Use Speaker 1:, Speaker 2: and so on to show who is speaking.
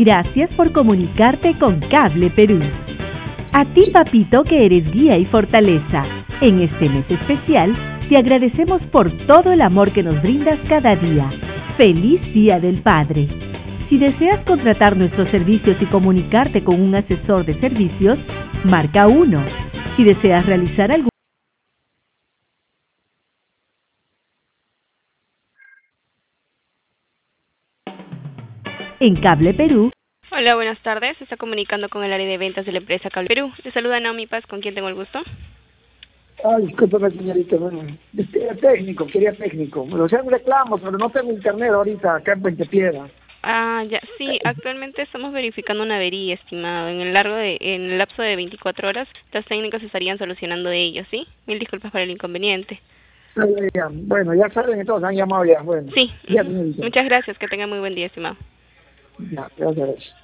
Speaker 1: Gracias por comunicarte con Cable Perú. A ti, papito, que eres guía y fortaleza. En este mes especial, te agradecemos por todo el amor que nos brindas cada día. ¡Feliz Día del Padre! Si deseas contratar nuestros servicios y comunicarte con un asesor de servicios, marca 1. Si deseas realizar algún en Cable Perú.
Speaker 2: Hola, buenas tardes. Se está comunicando con el área de ventas de la empresa Cable Perú. Le saluda Naomi Paz, ¿con quién tengo el gusto?
Speaker 3: Discúlpeme, señorita, bueno, quería técnico. O sea, un reclamo, pero no tengo internet ahorita acá en Puente Piedra.
Speaker 2: Ya, sí, actualmente estamos verificando una avería, estimado. En el lapso de 24 horas, los técnicos estarían solucionando ello, ¿sí? Mil disculpas por el inconveniente.
Speaker 3: Bueno, ya saben, entonces han llamado ya, bueno.
Speaker 2: Sí,
Speaker 3: Ya, señorita.
Speaker 2: muchas gracias, que tenga muy buen día, estimado.
Speaker 3: Ya, gracias.